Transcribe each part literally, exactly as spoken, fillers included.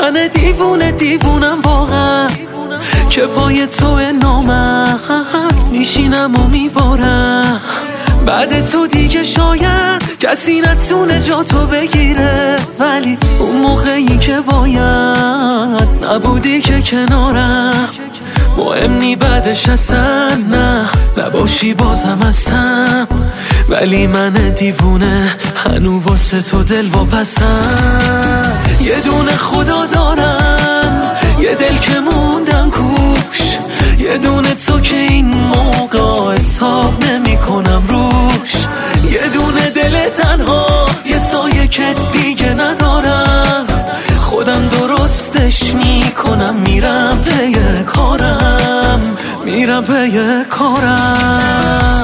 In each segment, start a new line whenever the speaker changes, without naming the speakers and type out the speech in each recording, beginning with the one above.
من دیوونه دیوونم واقعا که پای تو نامم میشینم و میبارم. بعد تو دیگه شاید کسی نتونه جا تو بگیره، ولی اون موقعی که باید نبودی که کنارم. مهم نی بعدش اصلا نه نباشی بازم هستم، ولی من دیوونه هنو واسه تو دل واپسم. یه دونه خدا دارم، یه دل که موندم کوش، یه دونه تو که این موقع حساب نمی کنم روش. یه دونه دل تنها، یه سایه که دیگه ندارم، خودم درستش می کنم. میرم پی کارم، میرم پی کارم.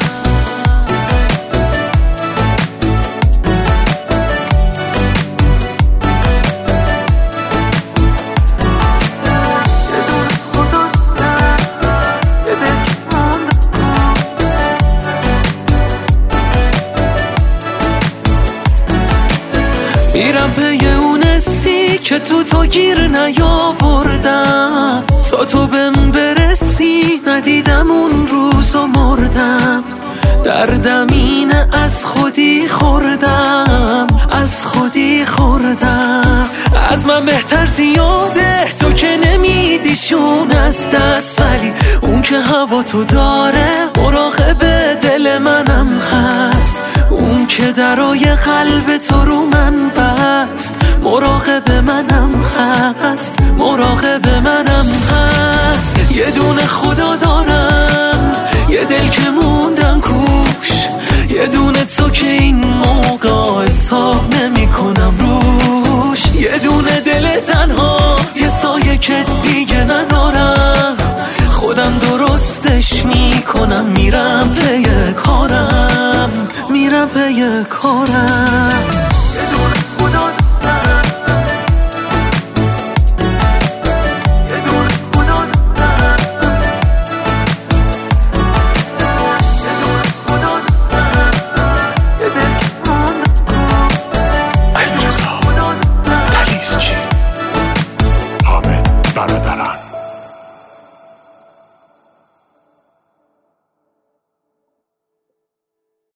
میرم پی اون حسی که تو تو گیر نیاوردم، تا تو بهم برسی ندیدم اون روز و مردم. دردم اینه از خودی خوردم، از خودی خوردم. از من بهتر زیاده تو که نمیدیشون از دست، ولی اون که هوا تو داره مراقب دل منم هست. اون که درای قلب تو رو من بست، مراقب منم هست، مراقب منم هست. یه دونه خدا دارم، یه دل که موندم کوش، یه دونه تو که این موقع حساب نمی کنم روش. یه دونه دل تنها، یه سایه که دیگه ندارم، خودم درستش می کنم. میرم پی کارم، میرم پی کارم.